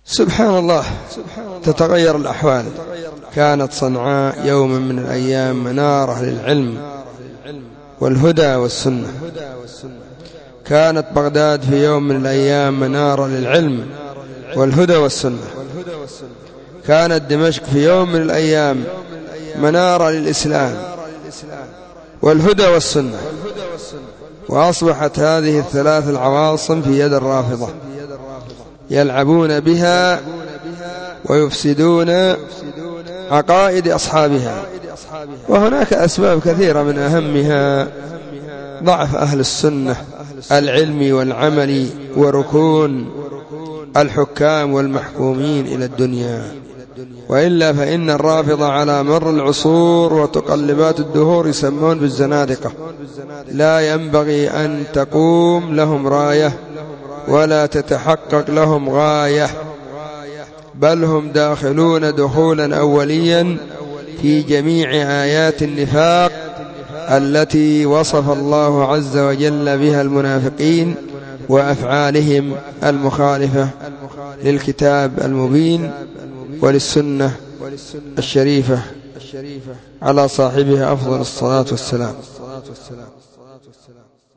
سبحان الله، تتغير الأحوال. كانت صنعاء يوما من الأيام منارة للعلم والهدى والسنة. كانت بغداد في يوم من الأيام منارة للعلم والهدى والسنة. كانت دمشق في يوم من الأيام منارة للإسلام والهدى والسنة. وأصبحت هذه الثلاث العواصم في يد الرافضة، يلعبون بها ويفسدون عقائد أصحابها. وهناك أسباب كثيرة، من أهمها ضعف أهل السنة العلمي والعملي وركون الحكام والمحكومين إلى الدنيا. وإلا فإن الرافضة على مر العصور وتقلبات الدهور يسمون بالزنادقة. لا ينبغي أن تقوم لهم راية ولا تتحقق لهم غاية، بل هم داخلون دخولا أوليا في جميع آيات النفاق التي وصف الله عز وجل بها المنافقين وأفعالهم المخالفة للكتاب المبين وللسنة الشريفة على صاحبها أفضل الصلاة والسلام.